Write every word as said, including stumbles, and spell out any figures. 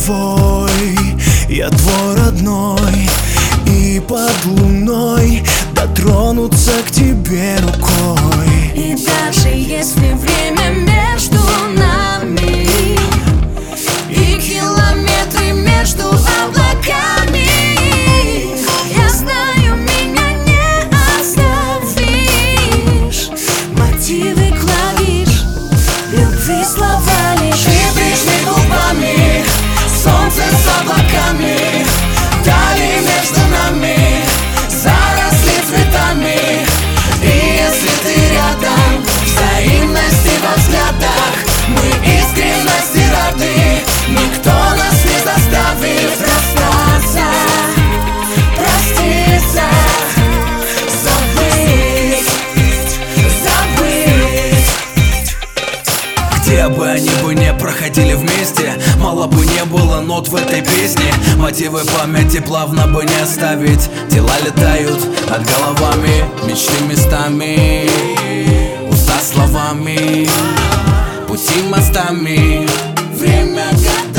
твой, я твой родной. И под луной дотронуться к тебе рукой. И даже если время между нами и километры между облаками, я знаю, меня не остановишь. Мотивы клавиш, любви слова лишь. Ты прижми губами солнце с облаками, дали между нами заросли цветами. И если ты рядом, взаимности во взглядах, мы искренности рады. Никто нас не заставит расстаться, проститься, забыть, забыть. Где бы они бы не проходили вместе, мало бы не было нот в этой песне. Мотивы памяти плавно бы не оставить. Тела летают над головами, мечты местами, уста словами, пути мостами. Время как